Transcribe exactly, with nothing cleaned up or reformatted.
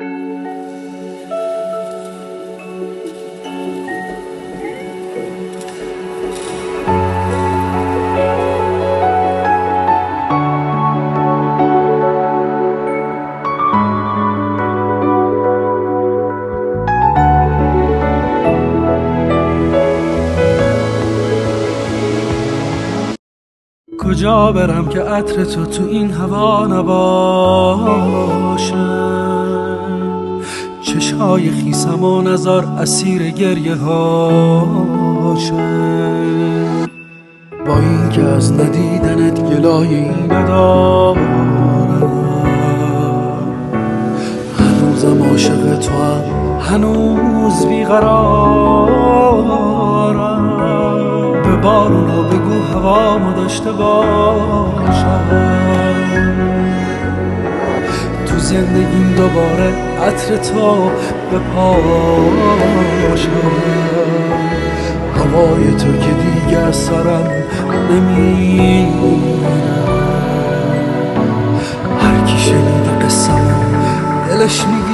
کجا برم که عطر تو تو این هوا نباشه؟ چشمای خیسم و نزار اسیر گریه هاشه. با این که از ندیدنت گلایه‌ای ندارم، هنوزم عاشق تو هم، هنوز بیقرارم. به بارونو بگو هوامو داشته باشم، تو زندگیم دوباره عطر تو بپاشم. هوای تو که دیگه از سرم نمیره، هر کی شنیده قصه‌مو دلش میگیره.